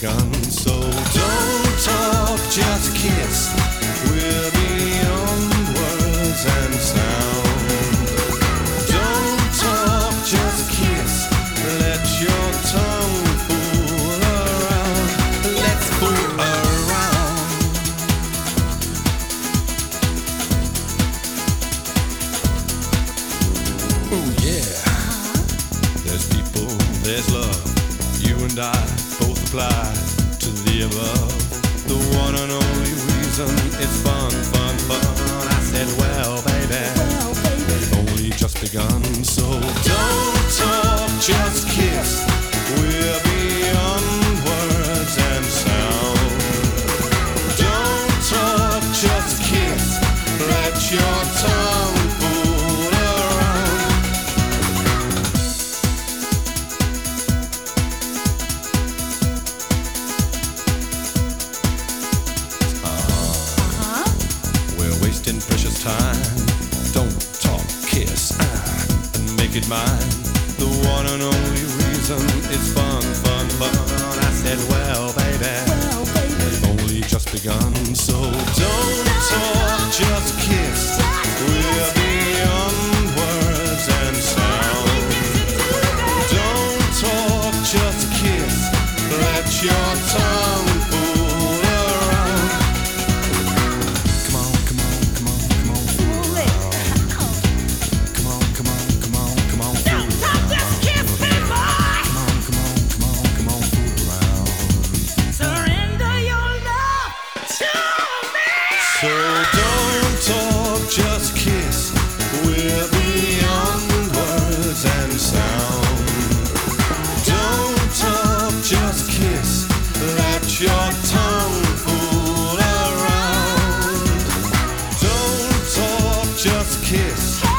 begun. So don't talk, just kiss. We're beyond words and sound. Don't talk, just kiss. Let your tongue fool around. Let's fool around. Oh yeah. There's people, there's love. You and I both apply to the above. The one and only reason it's fun, fun, fun. I said, well, baby, we've only just begun. So don't talk, just kiss. We're beyond words and sound. Don't talk, just kiss. Let your tongue fool around. We're wasting precious time. Don't talk, kiss, and make it mine. The one and only reason it's fun, fun, fun. I said, well, baby, we've only just begun. So don't talk, just kiss. We're beyond words and sound. Don't talk, just kiss. Let your tongue fool around. Come on, come on, come on, come on, fool around. Come on, come on, come on, come on, fool around. Just kiss me, boy. Come on, come on, come on, come on, fool around. Surrender your love to me. So don't talk, just kiss. We're beyond words and sound. Don't talk, just kiss. Let your tongue fool around. Don't talk, just kiss.